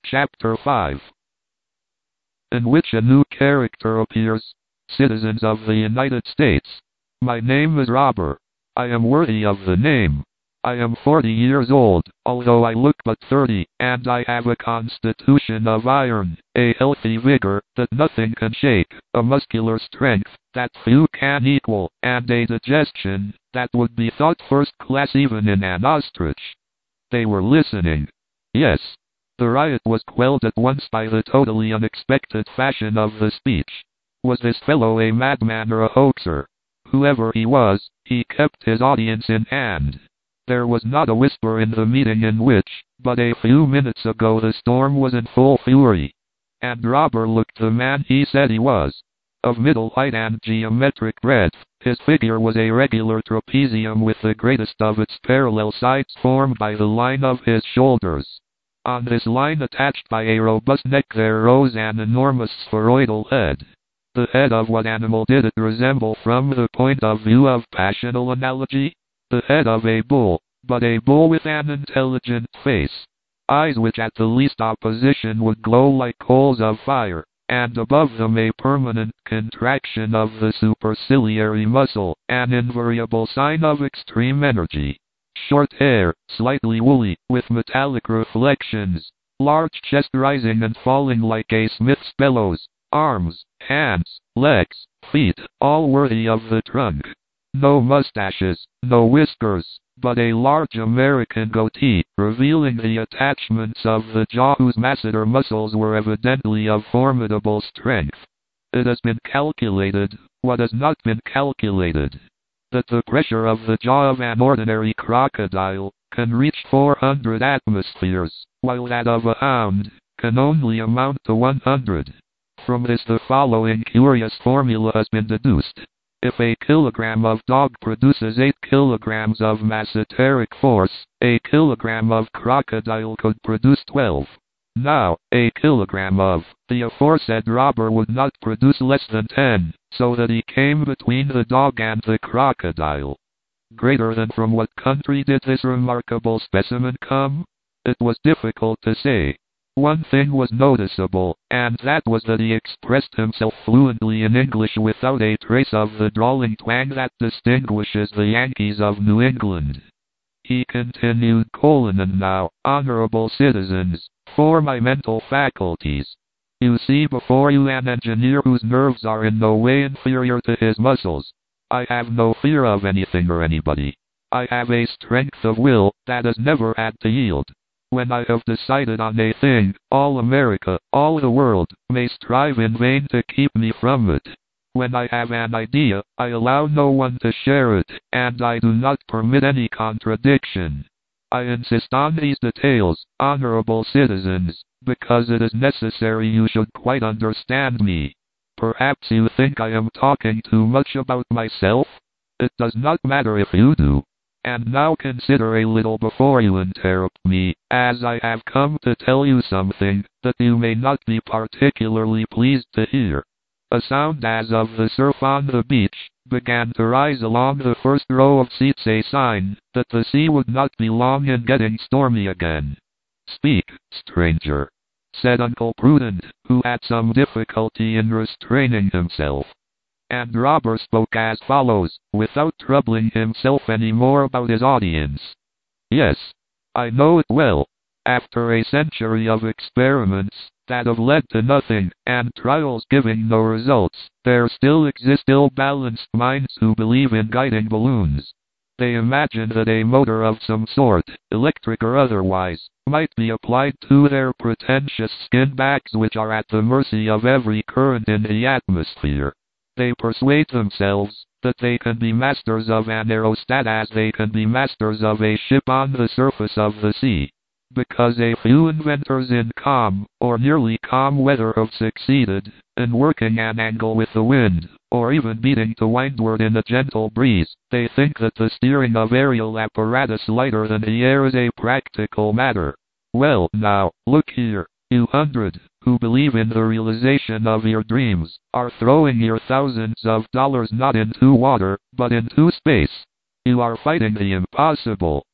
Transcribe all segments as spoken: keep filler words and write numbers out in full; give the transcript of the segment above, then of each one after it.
Chapter five, in which a new character appears. Citizens of the United States. My name is Robert. I am worthy of the name. I am forty years old, although I look but thirty, and I have a constitution of iron, a healthy vigor that nothing can shake, a muscular strength that few can equal, and a digestion that would be thought first class even in an ostrich. They were listening. Yes. The riot was quelled at once by the totally unexpected fashion of the speech. Was this fellow a madman or a hoaxer? Whoever he was, he kept his audience in hand. There was not a whisper in the meeting in which, but a few minutes ago, the storm was in full fury. And Robert looked the man he said he was. Of middle height and geometric breadth, his figure was a regular trapezium with the greatest of its parallel sides formed by the line of his shoulders. On this line, attached by a robust neck, there rose an enormous spheroidal head. The head of what animal did it resemble from the point of view of passional analogy? The head of a bull, but a bull with an intelligent face. Eyes which at the least opposition would glow like coals of fire, and above them a permanent contraction of the superciliary muscle, an invariable sign of extreme energy. Short hair, slightly woolly, with metallic reflections. Large chest rising and falling like a smith's bellows. Arms, hands, legs, feet, all worthy of the trunk. No mustaches, no whiskers, but a large American goatee, revealing the attachments of the jaw whose masseter muscles were evidently of formidable strength. It has been calculated, what has not been calculated, that the pressure of the jaw of an ordinary crocodile can reach four hundred atmospheres, while that of a hound can only amount to one hundred. From this the following curious formula has been deduced. If a kilogram of dog produces eight kilograms of masseteric force, a kilogram of crocodile could produce twelve. Now, a kilogram of the aforesaid robber would not produce less than ten, so that he came between the dog and the crocodile. Greater than from what country did this remarkable specimen come? It was difficult to say. One thing was noticeable, and that was that he expressed himself fluently in English without a trace of the drawling twang that distinguishes the Yankees of New England. He continued, colon, and now, honorable citizens, for my mental faculties. You see before you an engineer whose nerves are in no way inferior to his muscles. I have no fear of anything or anybody. I have a strength of will that has never had to yield. When I have decided on a thing, all America, all the world, may strive in vain to keep me from it. When I have an idea, I allow no one to share it, and I do not permit any contradiction. I insist on these details, honorable citizens, because it is necessary you should quite understand me. Perhaps you think I am talking too much about myself? It does not matter if you do. And now consider a little before you interrupt me, as I have come to tell you something that you may not be particularly pleased to hear. A sound as of the surf on the beach began to rise along the first row of seats, a sign that the sea would not be long in getting stormy again. Speak, stranger, said Uncle Prudent, who had some difficulty in restraining himself. And Robert spoke as follows, without troubling himself any more about his audience. Yes, I know it well. After a century of experiments that have led to nothing, and trials giving no results, there still exist ill-balanced minds who believe in guiding balloons. They imagine that a motor of some sort, electric or otherwise, might be applied to their pretentious skin backs, which are at the mercy of every current in the atmosphere. They persuade themselves that they can be masters of an aerostat as they can be masters of a ship on the surface of the sea. Because a few inventors in calm, or nearly calm weather have succeeded in working an angle with the wind, or even beating to windward in a gentle breeze, they think that the steering of aerial apparatus lighter than the air is a practical matter. Well, now, look here, you hundred who believe in the realization of your dreams, are throwing your thousands of dollars not into water, but into space. You are fighting the impossible.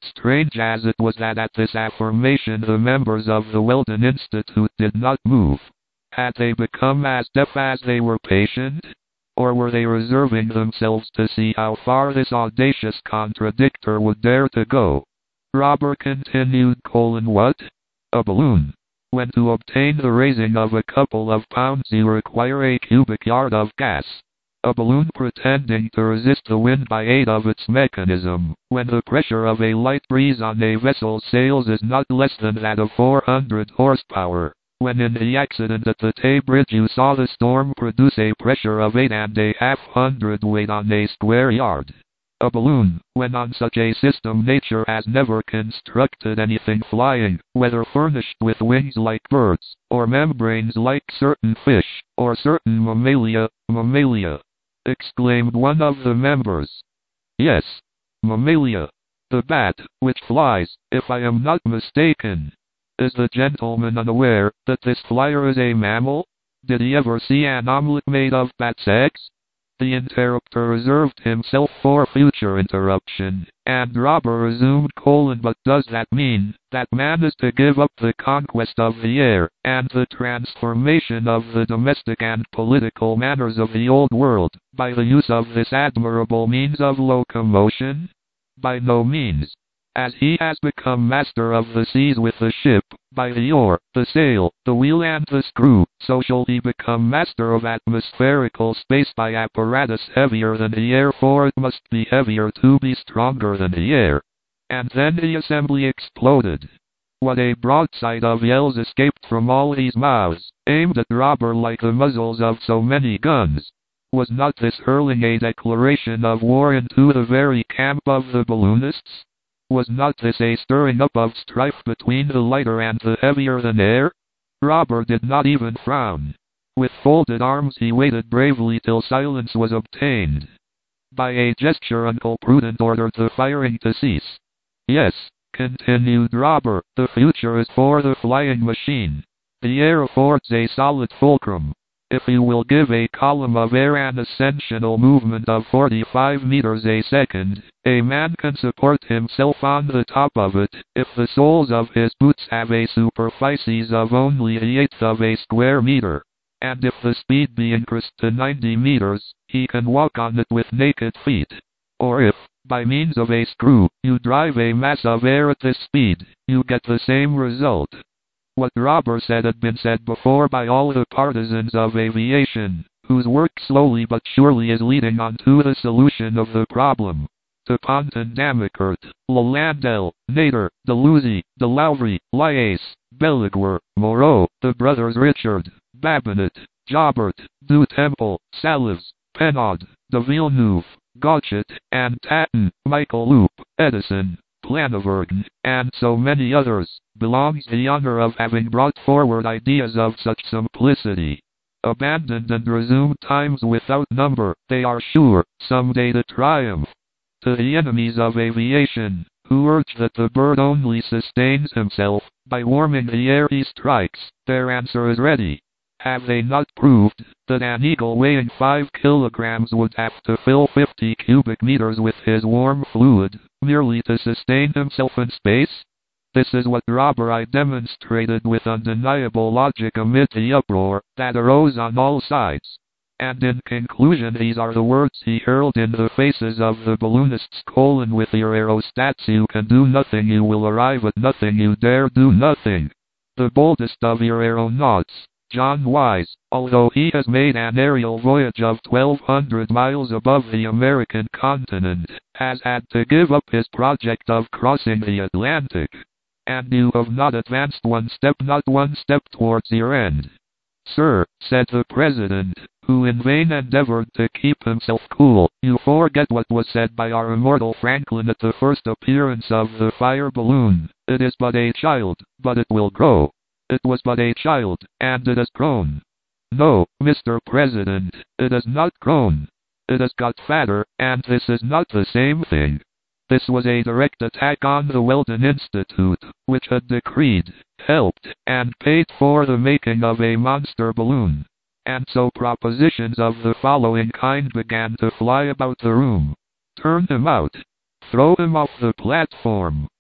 Strange as it was that at this affirmation the members of the Weldon Institute did not move. Had they become as deaf as they were patient? Or were they reserving themselves to see how far this audacious contradictor would dare to go? Robber continued, colon, what? A balloon. When to obtain the raising of a couple of pounds you require a cubic yard of gas. A balloon pretending to resist the wind by aid of its mechanism, when the pressure of a light breeze on a vessel's sails is not less than that of four hundred horsepower. When in the accident at the Tay Bridge you saw the storm produce a pressure of eight and a half hundredweight on a square yard. A balloon, when on such a system nature has never constructed anything flying, whether furnished with wings like birds, or membranes like certain fish, or certain mammalia, mammalia, exclaimed one of the members. Yes, mammalia. The bat, which flies, if I am not mistaken. Is the gentleman unaware that this flyer is a mammal? Did he ever see an omelette made of bat's eggs? The interrupter reserved himself for future interruption, and Robber resumed, colon, but does that mean that man is to give up the conquest of the air, and the transformation of the domestic and political manners of the old world, by the use of this admirable means of locomotion? By no means. As he has become master of the seas with the ship, by the oar, the sail, the wheel and the screw, so shall he become master of atmospherical space by apparatus heavier than the air, for it must be heavier to be stronger than the air. And then the assembly exploded. What a broadside of yells escaped from all these mouths, aimed at Robber like the muzzles of so many guns. Was not this hurling a declaration of war into the very camp of the balloonists? Was not this a stirring up of strife between the lighter and the heavier than air? Robber did not even frown. With folded arms he waited bravely till silence was obtained. By a gesture Uncle Prudent ordered the firing to cease. Yes, continued Robber, the future is for the flying machine. The air affords a solid fulcrum. If you will give a column of air an ascensional movement of forty-five meters a second, a man can support himself on the top of it, if the soles of his boots have a superficies of only the eighth of a square meter. And if the speed be increased to ninety meters, he can walk on it with naked feet. Or if, by means of a screw, you drive a mass of air at this speed, you get the same result. What Robber said had been said before by all the partisans of aviation, whose work slowly but surely is leading on to the solution of the problem. De Ponton, Damecourt, Lalandel, Nader, Deleuze, Delauvre, Liace, Belleguer, Moreau, the brothers Richard, Babinet, Jobert, Du Temple, Salives, Penaud, de Villeneuve, Gauchet, and Tatten, Michael Loop, Edison, Planavergen, and so many others, belongs the honor of having brought forward ideas of such simplicity. Abandoned and resumed times without number, they are sure, some day to triumph. To the enemies of aviation, who urge that the bird only sustains himself by warming the air he strikes, their answer is ready. Have they not proved that an eagle weighing five kilograms would have to fill fifty cubic meters with his warm fluid, merely to sustain himself in space? This is what Robber I demonstrated with undeniable logic amid the uproar that arose on all sides. And in conclusion these are the words he hurled in the faces of the balloonists, colon, with your aerostats you can do nothing, you will arrive at nothing, you dare do nothing. The boldest of your aeronauts, John Wise, although he has made an aerial voyage of twelve hundred miles above the American continent, has had to give up his project of crossing the Atlantic. And you have not advanced one step, not one step towards your end. Sir, said the President, who in vain endeavored to keep himself cool, you forget what was said by our immortal Franklin at the first appearance of the fire balloon. It is but a child, but it will grow. It was but a child, and it has grown. No, Mister President, it has not grown. It has got fatter, and this is not the same thing. This was a direct attack on the Weldon Institute, which had decreed, helped, and paid for the making of a monster balloon. And so propositions of the following kind began to fly about the room. Turn him out. Throw him off the platform.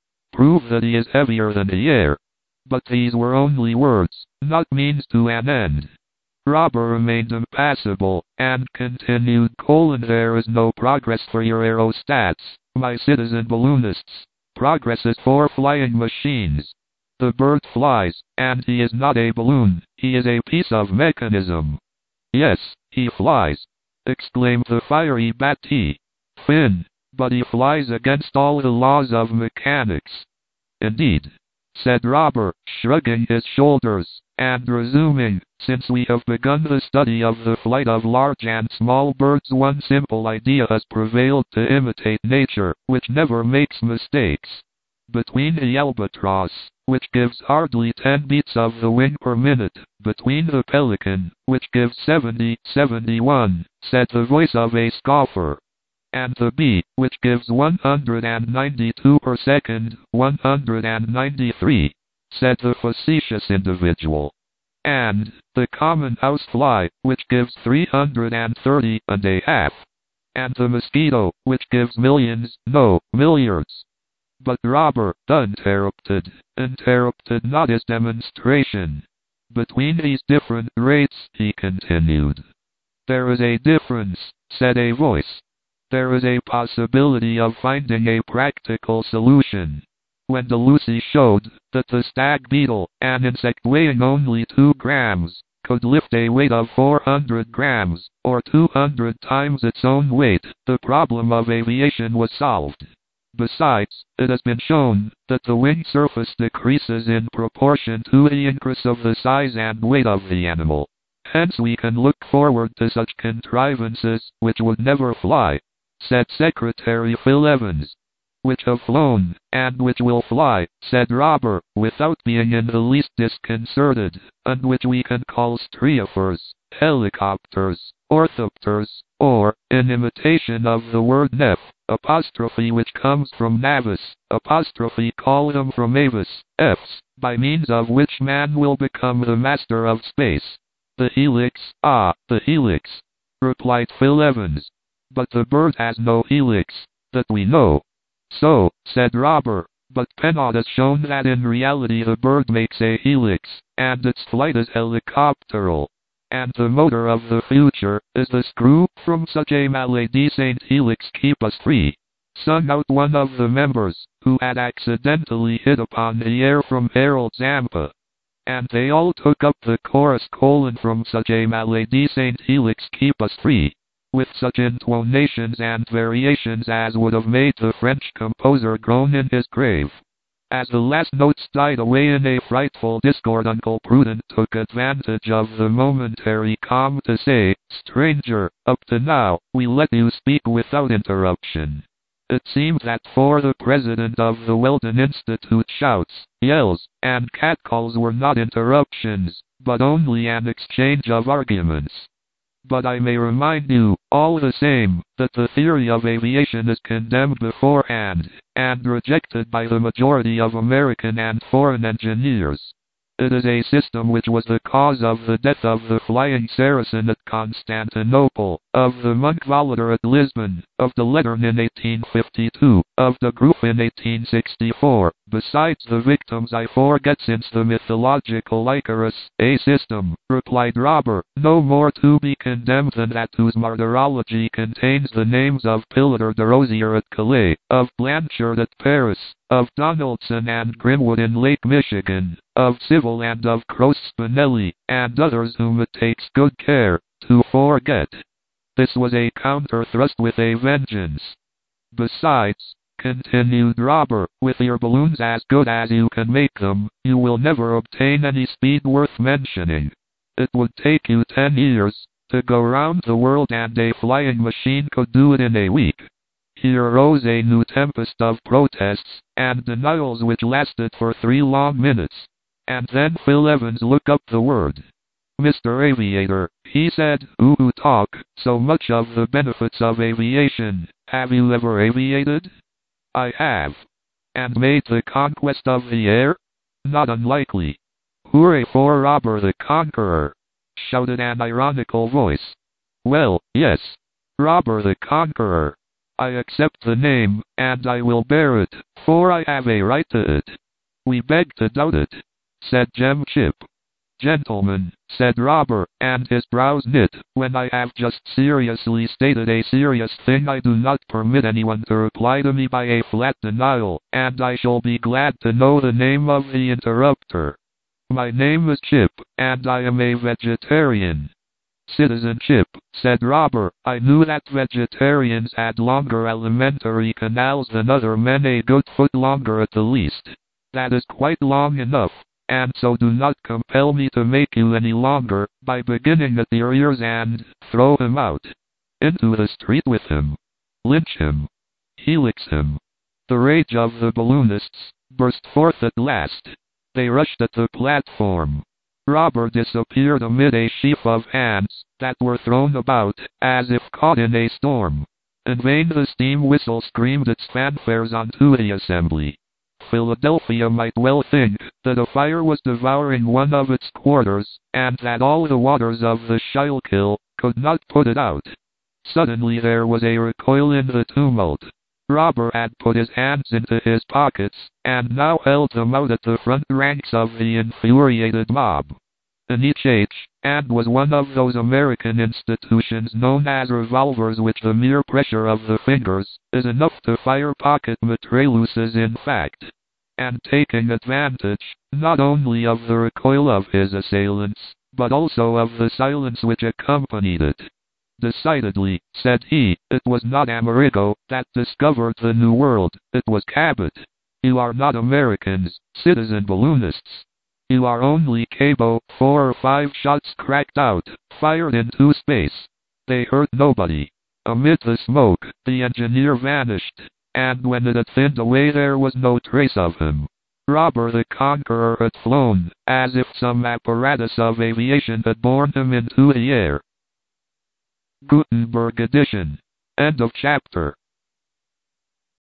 prove that he is heavier than the air. But these were only words, not means to an end. Robber remained impassible, and continued, colon, there is no progress for your aerostats, my citizen balloonists. Progress is for flying machines. The bird flies, and he is not a balloon, he is a piece of mechanism. Yes, he flies, exclaimed the fiery Batty. Finn, but he flies against all the laws of mechanics. Indeed, said Robber, shrugging his shoulders, and resuming, since we have begun the study of the flight of large and small birds, one simple idea has prevailed to imitate nature, which never makes mistakes. Between the albatross, which gives hardly ten beats of the wing per minute, between the pelican, which gives seventy, seventy-one, said the voice of a scoffer, and the bee, which gives one hundred ninety-two per second, one hundred ninety-three, said the facetious individual, and the common housefly, which gives three hundred thirty and a half, and the mosquito, which gives millions, no, milliards. But Robber interrupted, interrupted not his demonstration. Between these different rates, he continued, there is a difference, said a voice. There is a possibility of finding a practical solution. When DeLucy showed that the stag beetle, an insect weighing only two grams, could lift a weight of four hundred grams, or two hundred times its own weight, the problem of aviation was solved. Besides, it has been shown that the wing surface decreases in proportion to the increase of the size and weight of the animal. Hence we can look forward to such contrivances, which would never fly, said Secretary Phil Evans. Which have flown, and which will fly, said Robber, without being in the least disconcerted, and which we can call striophers, helicopters, orthopters, or, in imitation of the word nef, apostrophe which comes from navis, apostrophe call them from avis, f's, by means of which man will become the master of space. The helix, ah, the helix, replied Phil Evans. But the bird has no helix, that we know. So, said Robber, but Pennard has shown that in reality the bird makes a helix, and its flight is helicopteral. And the motor of the future is the screw from such a maledicent helix. Keep us free, sung out one of the members, who had accidentally hit upon the air from Harold Zampa. And they all took up the chorus, colon, from such a maledicent helix keep us free, with such intonations and variations as would have made the French composer groan in his grave. As the last notes died away in a frightful discord, Uncle Prudent took advantage of the momentary calm to say, stranger, up to now, we let you speak without interruption. It seemed that for the president of the Weldon Institute, shouts, yells, and catcalls were not interruptions, but only an exchange of arguments. But I may remind you, all the same, that the theory of aviation is condemned beforehand, and rejected by the majority of American and foreign engineers. It is a system which was the cause of the death of the Flying Saracen at Constantinople, of the Monk Volater at Lisbon, of the Lettern in eighteen fifty-two, of the Groof in eighteen sixty-four, besides the victims I forget since the mythological Icarus, a system, replied Robber, no more to be condemned than that whose martyrology contains the names of Pilater de Rosier at Calais, of Blanchard at Paris, of Donaldson and Grimwood in Lake Michigan, of Civil and of Croce Spinelli, and others whom it takes good care to forget. This was a counter-thrust with a vengeance. Besides, continued Robber, with your balloons as good as you can make them, you will never obtain any speed worth mentioning. It would take you ten years to go round the world, and a flying machine could do it in a week. Here rose a new tempest of protests and denials which lasted for three long minutes. And then Phil Evans looked up the word. Mister Aviator, he said, ooh, ooh, talk so much of the benefits of aviation. Have you ever aviated? I have. And made the conquest of the air? Not unlikely. Hooray for Robber the Conqueror, shouted an ironical voice. Well, yes. Robber the Conqueror. I accept the name, and I will bear it, for I have a right to it. We beg to doubt it, said Jem Chip. Gentlemen, said Robber, and his brows knit, when I have just seriously stated a serious thing, I do not permit anyone to reply to me by a flat denial, and I shall be glad to know the name of the interrupter. My name is Chip, and I am a vegetarian. Citizen Chip, said Robber, I knew that vegetarians had longer alimentary canals than other men, a good foot longer at the least. That is quite long enough, and so do not compel me to make you any longer, by beginning at your ears, and throw him out into the street with him. Lynch him. Helix him. The rage of the balloonists burst forth at last. They rushed at the platform. Robber disappeared amid a sheaf of hands that were thrown about, as if caught in a storm. In vain the steam whistle screamed its fanfares onto the assembly. Philadelphia might well think that a fire was devouring one of its quarters, and that all the waters of the Schuylkill could not put it out. Suddenly there was a recoil in the tumult. Robber had put his hands into his pockets, and now held them out at the front ranks of the infuriated mob. In each H and was one of those American institutions known as revolvers, which the mere pressure of the fingers is enough to fire pocket mitrailleuses in fact. And taking advantage, not only of the recoil of his assailants, but also of the silence which accompanied it. Decidedly, said he, it was not Amerigo that discovered the New World, it was Cabot. You are not Americans, citizen balloonists. You are only Cabo. Four or five shots cracked out, fired into space. They hurt nobody. Amid the smoke, the engineer vanished, and when it had thinned away there was no trace of him. Robber the Conqueror had flown, as if some apparatus of aviation had borne him into the air. Gutenberg edition. End of chapter.